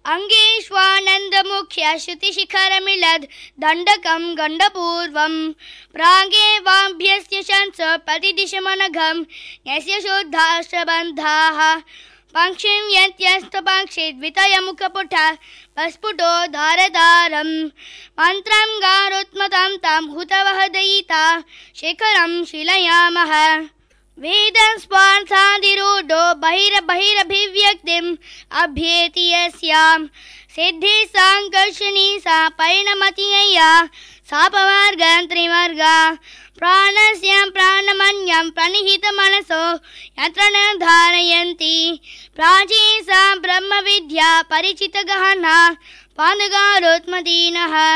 अंगेष्वानन्दमुख्य श्रुतिशिखरमिलद् दण्डकं गण्डपूर्वं प्रागेवाभ्यस्य शंस प्रतिदिशमनघं यस्य शुद्धाश्रबन्धाः पक्षिं यत्यस्तपक्षिद्वितयमुखपुटः प्रस्फुटो धारदारं मन्त्रं गारोत्मतं तं हुतवः दयिता शेखरं शीलयामः वेदस्वार्थादिरूढो बहिरभिव्यक्तिम् अभ्येति यस्यां सिद्धि साङ्कर्षणी सा परिणमति यया सापवर्गं त्रिवर्गा प्राणस्य प्राणमन्यं प्रणिहितमनसो यत्र न धारयन्ति प्राची सा ब्रह्मविद्या परिचितगहना पादगारोत्मदीनः।